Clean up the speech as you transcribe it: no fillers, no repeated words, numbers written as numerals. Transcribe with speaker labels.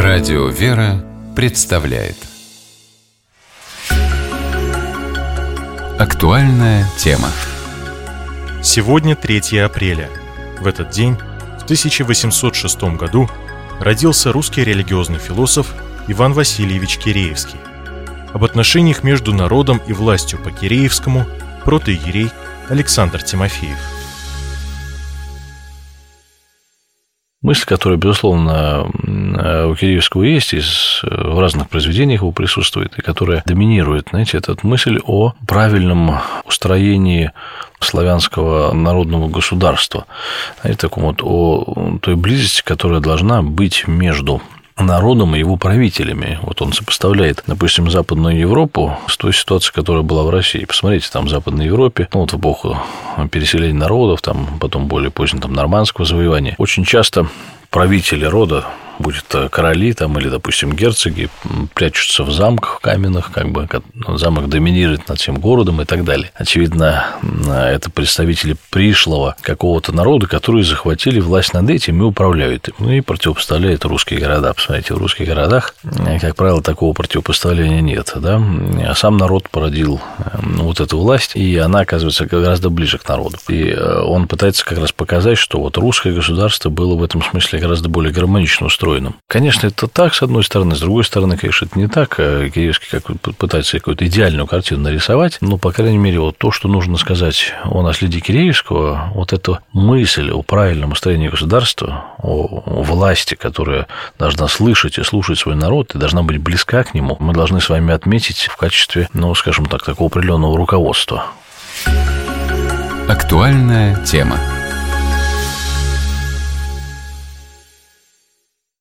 Speaker 1: Радио «Вера» представляет актуальная тема.
Speaker 2: Сегодня 3 апреля. В этот день, в 1806 году, родился русский религиозный философ Иван Васильевич Киреевский. Об отношениях между народом и властью по-киреевскому протоиерей Александр Тимофеев.
Speaker 3: Мысль, которая, безусловно, у Киреевского есть, в разных произведениях его присутствует, и которая доминирует, это мысль о правильном устроении славянского народного государства, о той близости, которая должна быть между народом и его правителями. Он сопоставляет, допустим, Западную Европу с той ситуацией, которая была в России. Посмотрите, там в Западной Европе, в эпоху переселения народов, потом более позднее нормандского завоевания, очень часто правители рода, будь это короли или, допустим, герцоги, прячутся в замках каменных, замок доминирует над всем городом и так далее. Очевидно, это представители пришлого какого-то народа, которые захватили власть над этим и управляют им. И противопоставляют русские города. Посмотрите, в русских городах, как правило, такого противопоставления нет. А сам народ породил эту власть, и она оказывается гораздо ближе к народу. И он пытается как раз показать, что русское государство было в этом смысле гораздо более гармонично устроено. Конечно, это так, с одной стороны. С другой стороны, конечно, это не так. Киреевский пытается какую-то идеальную картину нарисовать, но, по крайней мере, то, что нужно сказать о наследии Киреевского, эта мысль о правильном устроении государства, о власти, которая должна слышать и слушать свой народ и должна быть близка к нему, мы должны с вами отметить в качестве, такого определенного руководства.
Speaker 1: Актуальная тема.